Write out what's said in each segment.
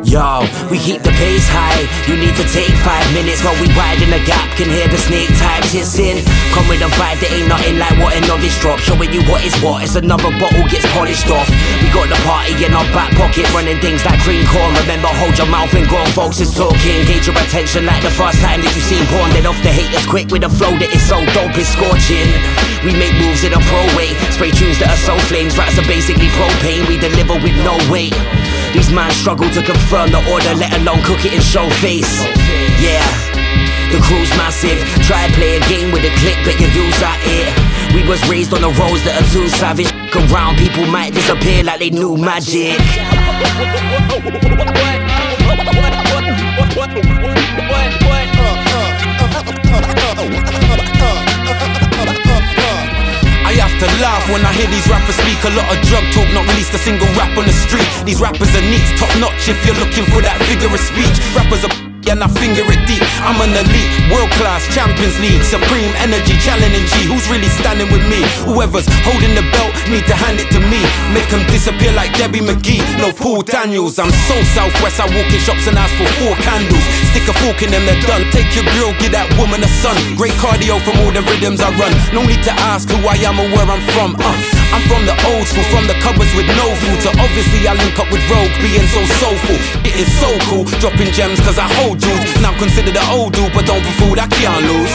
Yo, we keep the pace high. You need to take 5 minutes while we widen the gap. Can hear the snake types hissing. Come with a vibe that ain't nothing like what a novice drop. Showing you what is what as another bottle gets polished off. We got the party in our back pocket, running things like green corn. Remember, hold your mouth when grown folks is talking. Gauge your attention like the first time that you seen porn. Then off the haters quick with a flow that is so dope, it's scorching. We make moves in a pro way, spray tunes that are so flames. Rats are basically propane, we deliver with no weight. These man struggle to confirm the order, let alone cook it and show face. Yeah, the crew's massive. Try and play a game with a click, but you lose at it. We was raised on the roads that are too savage. Around people might disappear like they knew magic. I have to laugh when I hear these rappers speak a lot of drug talk, not released a single rap on the street. These rappers are neat, top notch if you're looking for that figure of speech. Rappers are and I finger it deep. I'm an elite, world class, Champions League, supreme energy, challenging G. Who's really standing with me? Whoever's holding the belt need to hand it to me. Make them disappear like Debbie McGee. No Paul Daniels. I'm so southwest, I walk in shops and ask for 4 candles. Stick a fork in them, they're done. Take your girl, give that woman a son. Great cardio from all the rhythms I run. No need to ask who I am or where I'm from. I'm from the old school, from the cupboards with no food. So obviously I link up with Rogue, being so soulful. It is so cool, dropping gems cause I hold jewels. Now consider the old dude, but don't be fooled, I can't lose.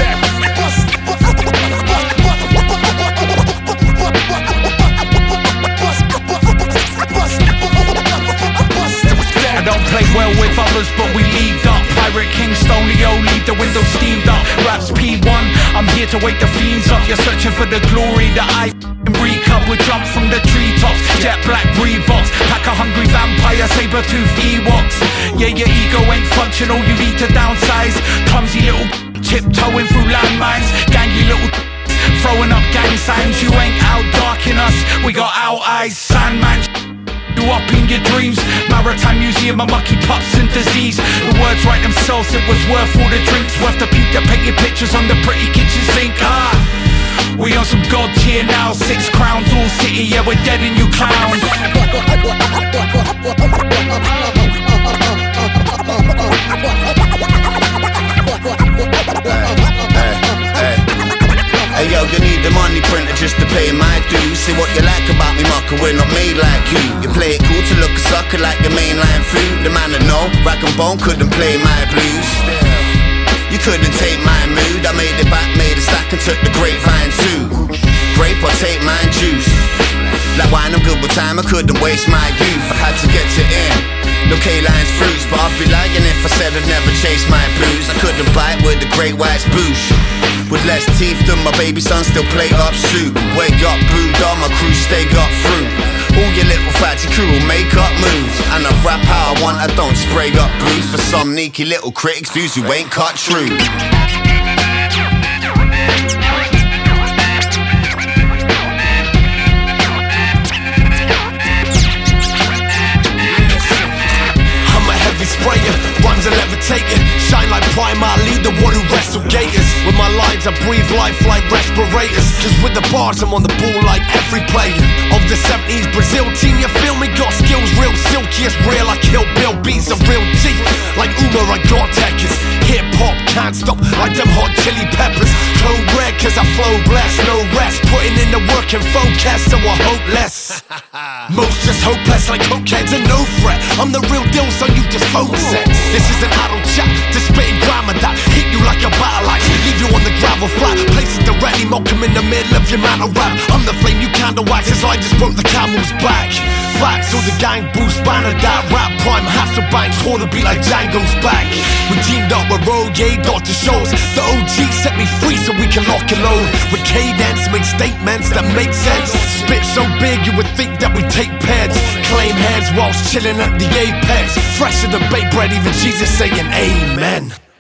I don't play well with others, but we lead up. Pirate King, Stoney-O, leave the window steamed up. Raps P1, I'm here to wake the fiends up. You're searching for the glory that I reek up. We jump from the treetops, jet black Reeboks. Pack a hungry vampire, saber-tooth Ewoks. Yeah, your ego ain't functional, you need to downsize. Clumsy little tiptoeing through landmines. Gangy little throwing up gang signs. You ain't out darking us, we got our eyes. Sandman you up in your dreams. Maritime Museum of mucky pups and disease. The words write themselves, it was worth all the drinks. Worth the puke that painted pictures on the pretty kitchen sink. We on some god tier now. 6 crowns, all city, yeah, we're dead and you clowns. Hey yo, you need the money printer just to pay my dues. See what you like about me, mucker, we're not made like you. You play it cool to look a sucker like your mainline food. The man that know, Rack and Bone couldn't play my blues. You couldn't take my mood. I made it back, made a stack and took the grapevine too. Grape or take my juice. Like wine, I'm good with time, I couldn't waste my youth. I had to get it in. No K-Line's fruits, but I'd be lying if I said I'd never chase my blues. I couldn't bite with the great white boosh. With less teeth than my baby son, still play up soup. Wake up, Buddha, my crew stay up through. All your little fatty crew will make up moves. And I rap how I want, I don't spray up booze. For some sneaky little critics, views you ain't cut true. Sprayer, rhymes are levitating. Shine like Prime Ali, the one who wrestled gators. With my lines I breathe life like respirators. Cause with the bars I'm on the ball like every player. Of the 70s Brazil team, you feel me? Got skills real silky as real. I kill Bill beats a real G. Like Uma I got techers. Hip hop can't stop like them hot chili peppers. Code red cause I flow blessed, no rest. Putting in the work and focus so I hope less. Most just hopeless like cokeheads and no threat. I'm the real deal so you just phone sex. This is an adult chat, just spitting grammar that hit you like a battle axe. Leave you on the gravel flat, places directly Malcolm in the middle of your mantle rap. I'm the flame you candle wax, as I just broke the camel's back. Facts, all the gang boost banner that rap prime Hasselbank tore the beat like Django's back. We teamed up with Rogue, yeah, Dr. Schultz. The OG set me free so we can lock and load. With cadence, make statements that make sense. Spit so big you would think that we take pets. Claim heads whilst chilling at the apex. Fresher than baked bread, even Jesus saying amen.